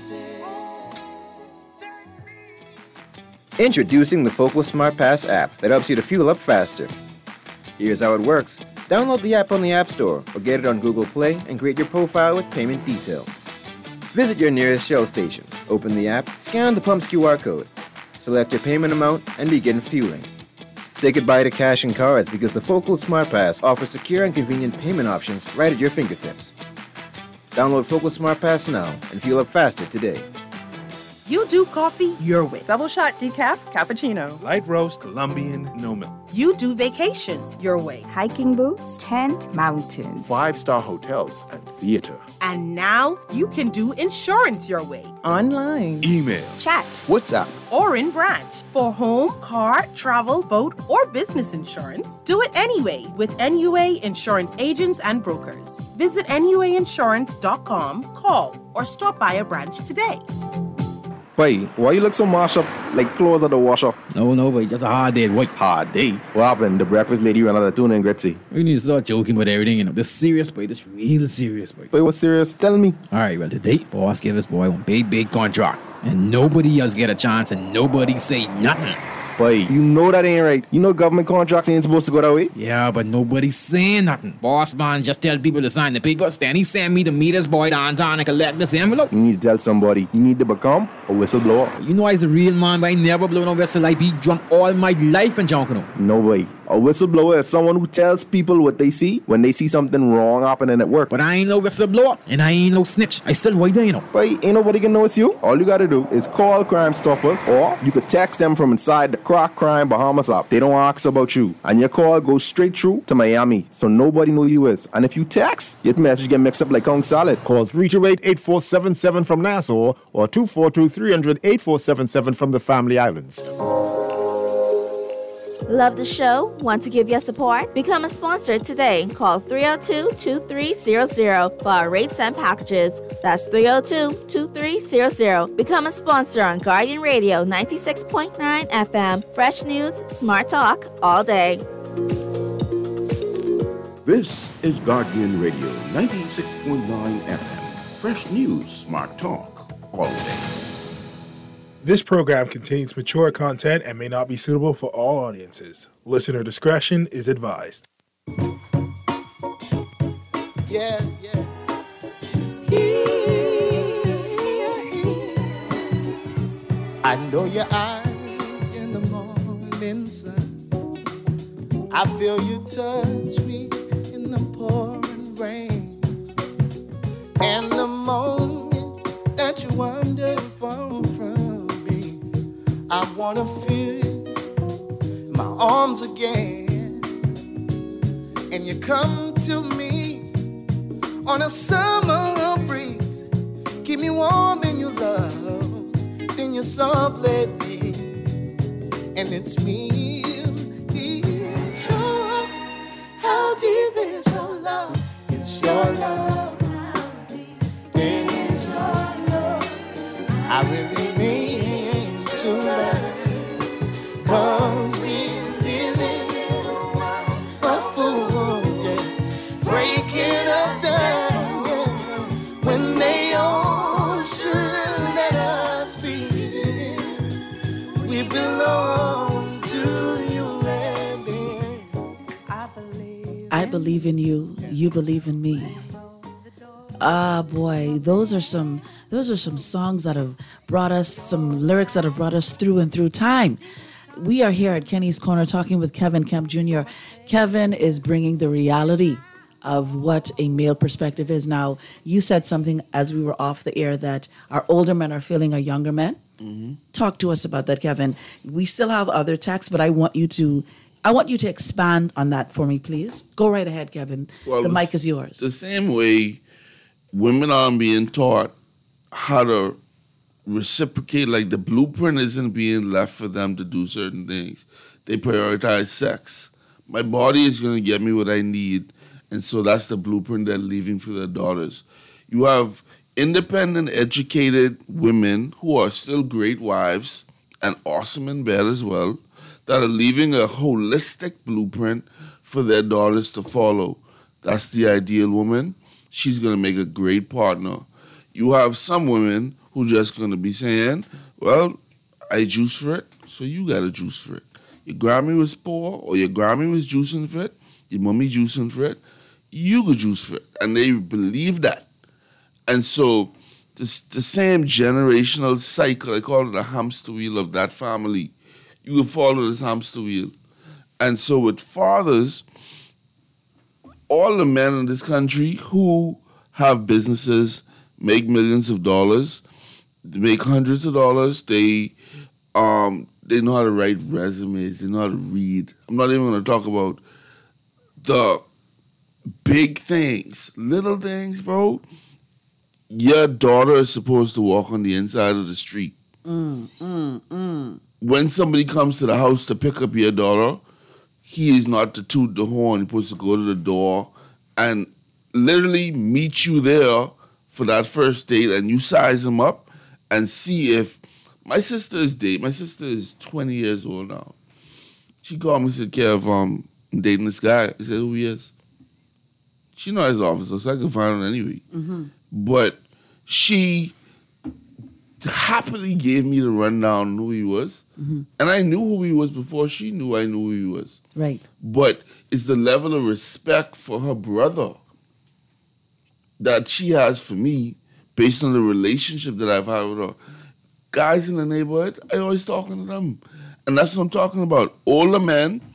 Introducing the Focal Smart Pass app that helps you to fuel up faster. Here's how it works. Download the app on the App Store or get it on Google Play and create your profile with payment details. Visit your nearest Shell station, open the app, scan the pump's QR code, select your payment amount, and begin fueling. Say goodbye to cash and cards because the Focal Smart Pass offers secure and convenient payment options right at your fingertips. Download Focal Smart Pass now and fuel up faster today. You do coffee your way. Double shot decaf cappuccino. Light roast Colombian no milk. You do vacations your way. Hiking boots, tent, mountains. 5-star hotels and theater. And now you can do insurance your way. Online. Email. Chat. WhatsApp. Or in branch. For home, car, travel, boat, or business insurance, do it anyway with NUA Insurance Agents and Brokers. Visit NUAinsurance.com, call, or stop by a branch today. Boy, why you look so mashed up like clothes at the washer? No, boy, just a hard day, boy. Hard day? What happened? The breakfast lady ran out of tuna and gritty. We need to start joking about everything, you know. This serious, boy. This real serious, boy. Boy, what's serious? Tell me. All right, well, today, boss gave us, boy, one big contract. And nobody else get a chance and nobody say nothing. Boy, you know that ain't right. You know government contracts ain't supposed to go that way. Yeah, but nobody's saying nothing. Boss man just tell people to sign the papers. Then he send me to meet his boy downtown and collect this envelope. You need to tell somebody. You need to become a whistleblower. You know I's a real man, but I never blow no whistle. I be drunk all my life and junk, you know. No way. A whistleblower is someone who tells people what they see when they see something wrong happening at work. But I ain't no whistleblower, and I ain't no snitch. I still white there, you know. But ain't nobody can know it's you. All you gotta do is call Crime Stoppers, or you could text them from inside the Crack Crime Bahamas app. They don't ask about you, and your call goes straight through to Miami, so nobody know who you is. And if you text, your message get mixed up like Kong Salad. Call 328-8477 from Nassau or 242-300-8477 from the Family Islands. Love the show? Want to give your support? Become a sponsor today. Call 302-2300 for our rates and packages. That's 302-2300. Become a sponsor on Guardian Radio 96.9 FM. Fresh news, smart talk, all day. This is Guardian Radio 96.9 FM. Fresh news, smart talk, all day. This program contains mature content and may not be suitable for all audiences. Listener discretion is advised. Yeah. I know your eyes in the morning sun. I feel you touch me in the pouring rain. And the moment that you wandered from me, I wanna feel you in my arms again. And you come to me on a summer breeze, keep me warm in your love, then you softly leave. And it's me. Sure, how deep is your love? It's your love. It's your love. I really mean to love. 'Cause we live in a fool, yeah, breaking us down, yeah, when they all should let us be. We belong to you, baby. I believe in you. You believe in me. Ah, boy, those are some songs that have brought us, some lyrics that have brought us through and through time. We are here at Kenny's Corner talking with Kevin Kemp Jr. Kevin is bringing the reality of what a male perspective is. Now, you said something as we were off the air that our older men are feeling our younger men. Mm-hmm. Talk to us about that, Kevin. We still have other texts, but I want you to expand on that for me, please. Go right ahead, Kevin. Well, the mic is yours. The same way women aren't being taught how to reciprocate, like the blueprint isn't being left for them to do certain things. They prioritize sex. My body is going to get me what I need, and so that's the blueprint they're leaving for their daughters. You have independent, educated women who are still great wives and awesome in bed as well, that are leaving a holistic blueprint for their daughters to follow. That's the ideal woman. She's going to make a great partner. You have some women who just going to be saying, well, I juice for it, so you got to juice for it. Your Grammy was poor, or your Grammy was juicing for it, your mommy juicing for it, you could juice for it. And they believe that. And so the same generational cycle, I call it the hamster wheel of that family. You will follow this hamster wheel. And so with fathers, all the men in this country who have businesses, make millions of dollars, they make hundreds of dollars, they know how to write resumes, they know how to read. I'm not even going to talk about the big things. Little things, bro. Your daughter is supposed to walk on the inside of the street. When somebody comes to the house to pick up your daughter, he is not to toot the horn. He's supposed to go to the door and literally meet you there for that first date, and you size him up and see if... My sister is 20 years old now. She called me and said, Kev, I'm dating this guy. I said, who he is? She knows his officer, so I can find him anyway. Mm-hmm. But she happily gave me the rundown on who he was. Mm-hmm. And I knew who he was before she knew I knew who he was. Right. But it's the level of respect for her brother that she has for me based on the relationship that I've had with her. Guys in the neighborhood, I always talking to them. And that's what I'm talking about. Older men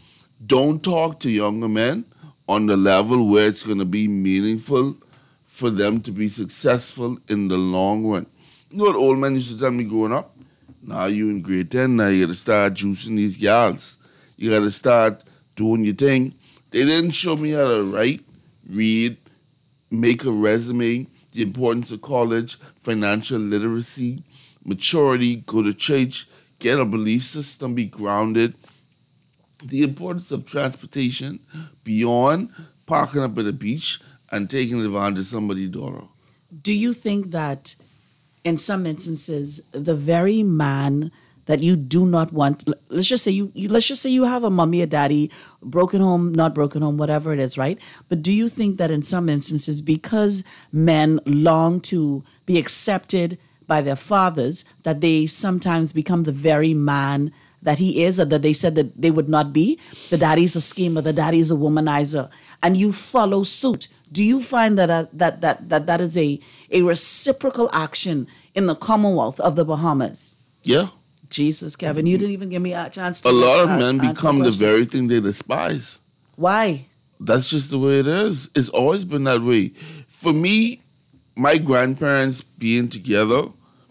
don't talk to younger men on the level where it's going to be meaningful for them to be successful in the long run. You know what old men used to tell me growing up? Now you in grade 10, now you got to start juicing these gals. You got to start doing your thing. They didn't show me how to write, read, make a resume, the importance of college, financial literacy, maturity, go to church, get a belief system, be grounded, the importance of transportation beyond parking up at the beach and taking advantage of somebody's daughter. Do you think that in some instances, the very man that you do not want, let's just say you have a mommy or daddy, broken home, not broken home, whatever it is, right? But do you think that in some instances, because men long to be accepted by their fathers, that they sometimes become the very man that he is, or that they said that they would not be? The daddy's a schemer, the daddy's a womanizer, and you follow suit. Do you find that is a reciprocal action in the Commonwealth of the Bahamas? Yeah. Jesus, Kevin, you didn't even give me a chance to a lot of men become the very thing they despise. Why? That's just the way it is. It's always been that way. For me, my grandparents being together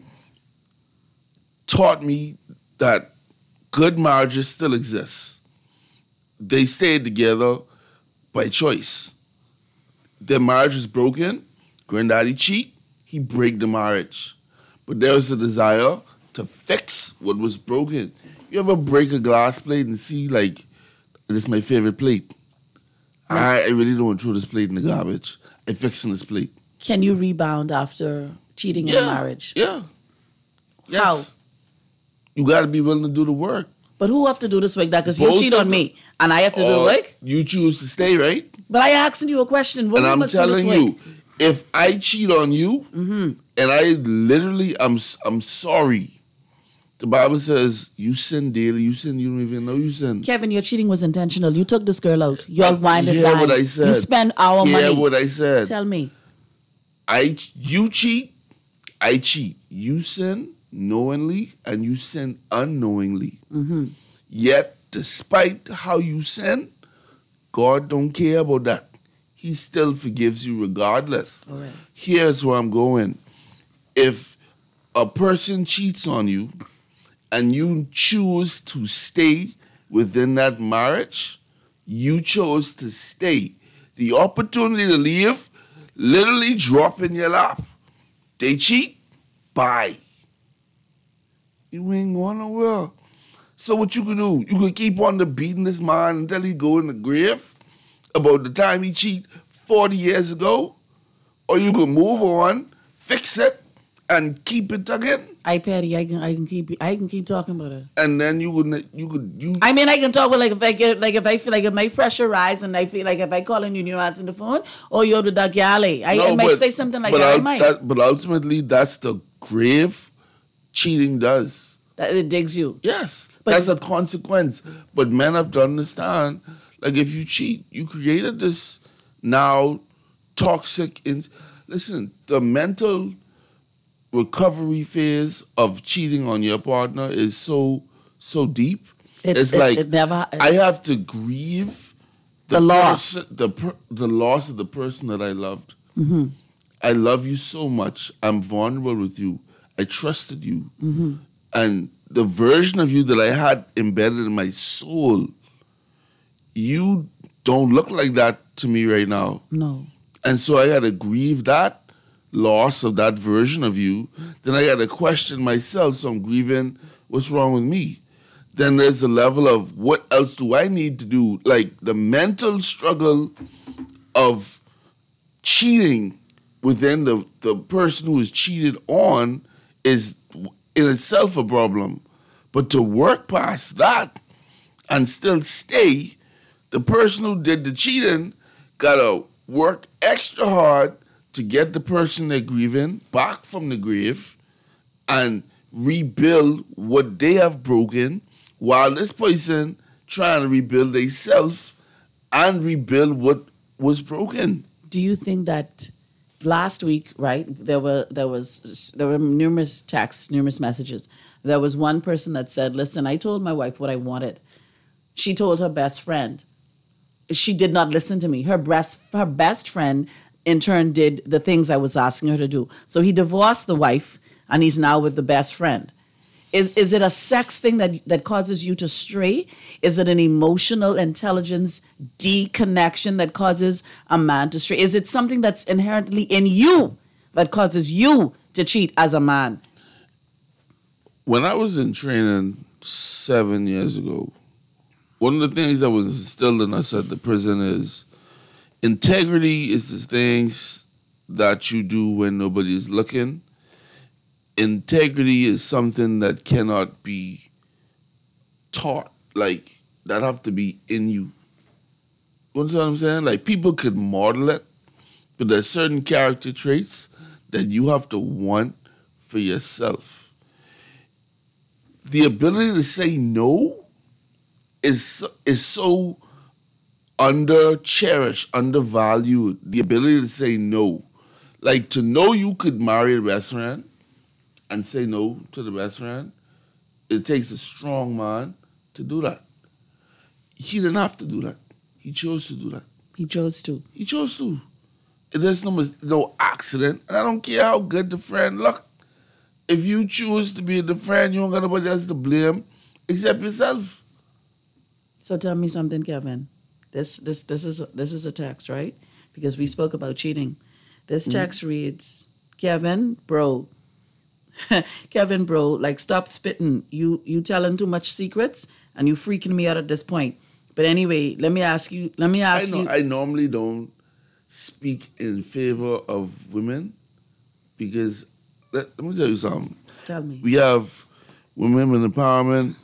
taught me that good marriages still exist. They stayed together by choice. Their marriage is broken. Granddaddy cheat. He break the marriage. But there was a desire to fix what was broken. You ever break a glass plate and see, like, this is my favorite plate. I really don't want to throw this plate in the garbage. I'm fixing this plate. Can you rebound after cheating in a marriage? Yeah. Yes. How? You got to be willing to do the work. But who have to do this work? That because you cheat on me and I have to do the work? You choose to stay, right? But I asking you a question. What and I'm must telling do this you, work? if I cheat on you, and I literally, I'm sorry. The Bible says you sin daily. You sin. You don't even know you sin. Kevin, your cheating was intentional. You took this girl out. You all wined and Hear dined. what I said. You spend our money. Hear what I said. Tell me. You cheat. I cheat. You sin knowingly and you sin unknowingly. Yet, despite how you sin, God don't care about that. He still forgives you regardless. All right. Here's where I'm going. If a person cheats on you and you choose to stay within that marriage, you chose to stay. The opportunity to leave literally drop in your lap. They cheat, bye. You ain't going nowhere. So what you can do, you can keep on beating this man until he go in the grave about the time he cheat 40 years ago, or you can move on, fix it, and keep it again. I Patty, I can keep talking about it. And then you. I mean, I can talk about if I feel like if my pressure rise and I feel like if I call and you answer the phone, or you're the Dagyale. I might say something like that. I might. But ultimately, that's the grave cheating does. That it digs you. Yes. That's a consequence. But men have to understand, like if you cheat, you created this now toxic. Listen, the mental recovery phase of cheating on your partner is so deep. I have to grieve the loss, the loss of the person that I loved. Mm-hmm. I love you so much. I'm vulnerable with you. I trusted you, and the version of you that I had embedded in my soul, you don't look like that to me right now. No. And so I had to grieve that loss of that version of you. Then I had to question myself, so I'm grieving what's wrong with me. Then there's a level of what else do I need to do? Like the mental struggle of cheating within the person who is cheated on is in itself a problem. But to work past that and still stay, the person who did the cheating gotta work extra hard to get the person they're grieving back from the grave and rebuild what they have broken, while this person trying to rebuild themselves and rebuild what was broken. Do you think that last week, right, there were numerous texts, numerous messages. There was one person that said, listen, I told my wife what I wanted. She told her best friend. She did not listen to me. Her best friend, in turn, did the things I was asking her to do. So he divorced the wife, and he's now with the best friend. Is it a sex thing that causes you to stray? Is it an emotional intelligence deconnection that causes a man to stray? Is it something that's inherently in you that causes you to cheat as a man? When I was in training 7 years ago, one of the things that was instilled in us at the prison is integrity is the things that you do when nobody's looking. Integrity is something that cannot be taught, like that have to be in you. You understand what I'm saying? Like people could model it, but there's certain character traits that you have to want for yourself. The ability to say no is so under-cherished, undervalued. The ability to say no. Like to know you could marry a restaurant and say no to the best friend, it takes a strong man to do that. He didn't have to do that. He chose to do that. He chose to. He chose to. There's no accident. And I don't care how good the friend look. If you choose to be the friend, you don't got nobody else to blame except yourself. So tell me something, Kevin. This is a text, right? Because we spoke about cheating. This text reads, Kevin, bro, like stop spitting. You telling too much secrets and you freaking me out at this point. But anyway, let me ask you. I normally don't speak in favor of women because let me tell you something. Tell me. We have women empowerment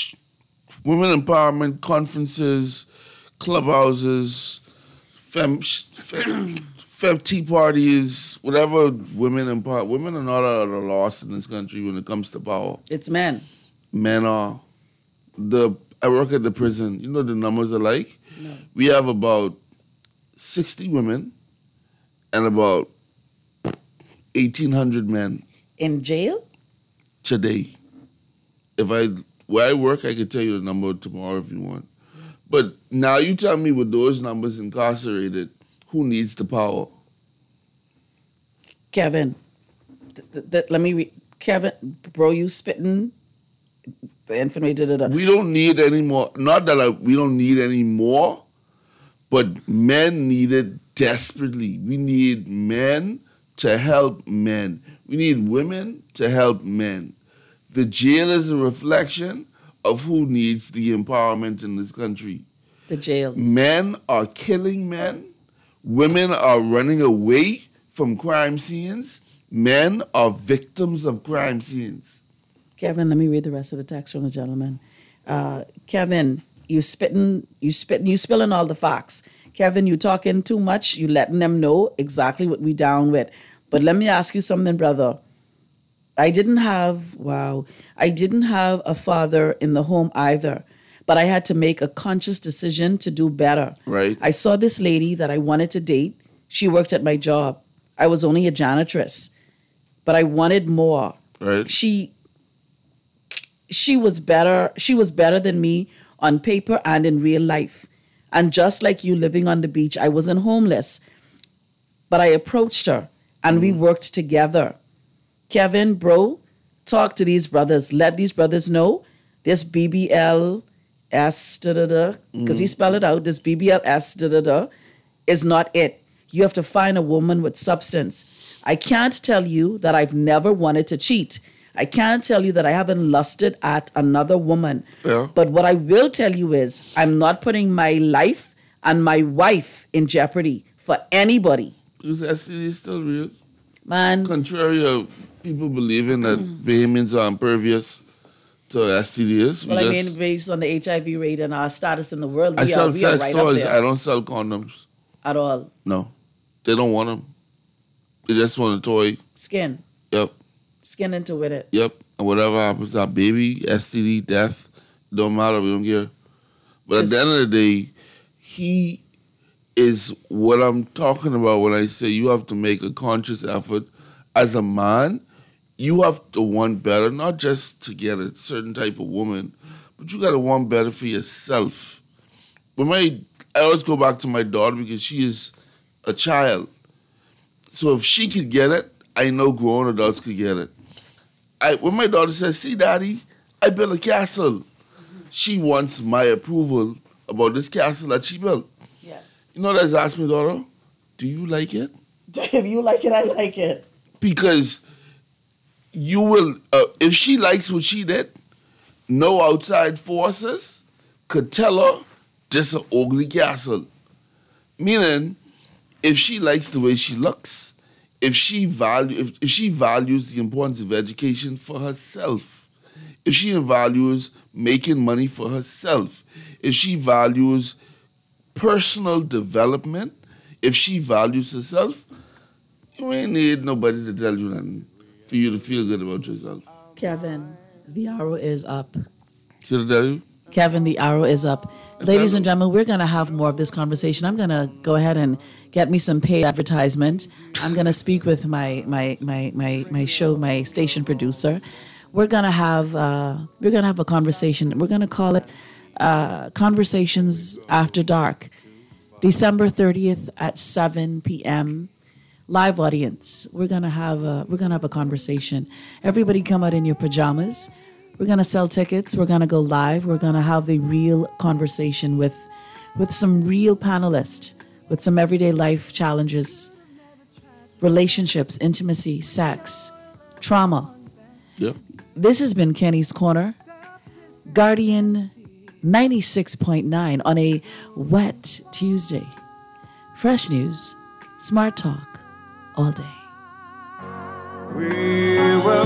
conferences, clubhouses, fem tea parties, whatever. Women are not at a loss in this country when it comes to power. It's men. Men are. I work at the prison. You know the numbers are like? No. We have about 60 women and about 1,800 men. In jail? Today. Where I work, I can tell you the number tomorrow if you want. But now you tell me with those numbers incarcerated, who needs the power? Kevin, let me read. Kevin, bro, you spitting the information. We don't need any more. Not that we don't need any more, but men need it desperately. We need men to help men. We need women to help men. The jail is a reflection of who needs the empowerment in this country. The jail. Men are killing men. Women are running away from crime scenes. Men are victims of crime scenes. Kevin, let me read the rest of the text from the gentleman. Kevin, you spilling all the facts. Kevin, you talking too much. You letting them know exactly what we down with. But let me ask you something, brother. I didn't have a father in the home either, but I had to make a conscious decision to do better. Right. I saw this lady that I wanted to date. She worked at my job. I was only a janitress, but I wanted more. Right. She was better. She was better than me on paper and in real life. And just like you living on the beach, I wasn't homeless, but I approached her and we worked together. Kevin, bro, talk to these brothers. Let these brothers know this BBLS, because he spelled it out, this BBLS, is not it. You have to find a woman with substance. I can't tell you that I've never wanted to cheat. I can't tell you that I haven't lusted at another woman. Fair. But what I will tell you is I'm not putting my life and my wife in jeopardy for anybody. Because STD is still real. Man. Contrary to people believing that Bahamians are impervious to STDs. Well, I mean, based on the HIV rate and our status in the world, I sell we sex are right toys. up there. I don't sell condoms. At all. No. They don't want them. They just want a toy. Skin. Yep. Skin into with it. Yep. And whatever happens, our baby, STD, death, don't matter. We don't care. But at the end of the day, he is what I'm talking about when I say you have to make a conscious effort. As a man, you have to want better, not just to get a certain type of woman, but you got to want better for yourself. I always go back to my daughter because she is a child. So if she could get it, I know grown adults could get it. When my daughter says, see, Daddy, I built a castle. She wants my approval about this castle that she built. Yes. You know what I asked my daughter? Do you like it? If you like it, I like it. Because you will, if she likes what she did, no outside forces could tell her this is an ugly castle. Meaning, if she likes the way she looks, if she values the importance of education for herself, if she values making money for herself, if she values personal development, if she values herself, you ain't need nobody to tell you nothing for you to feel good about yourself. Kevin, the arrow is up. Should I tell you? Kevin, the arrow is up. Ladies and gentlemen, we're going to have more of this conversation. I'm going to go ahead and get me some paid advertisement. I'm going to speak with my station producer. We're going to have a conversation. We're going to call it Conversations After Dark. December 30th at 7 p.m. Live audience. We're gonna have a conversation. Everybody come out in your pajamas. We're gonna sell tickets. We're gonna go live. We're gonna have the real conversation with some real panelists, with some everyday life challenges, relationships, intimacy, sex, trauma. Yeah. This has been Kenny's Corner, Guardian 96.9 on a wet Tuesday. Fresh news, smart talk, all day. We were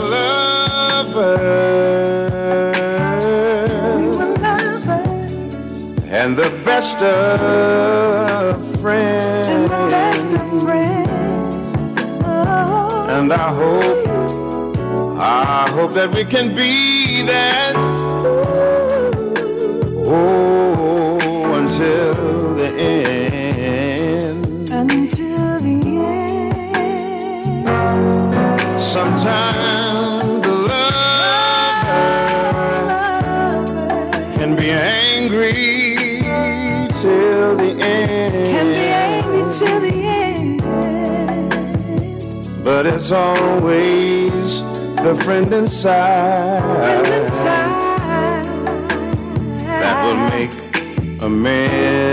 lovers. And the best of friends. And I hope that we can be that. Oh, until the end. Until the end. Sometimes the lover can be angry till the end. Can be angry till the end. But it's always the friend inside. That will make a man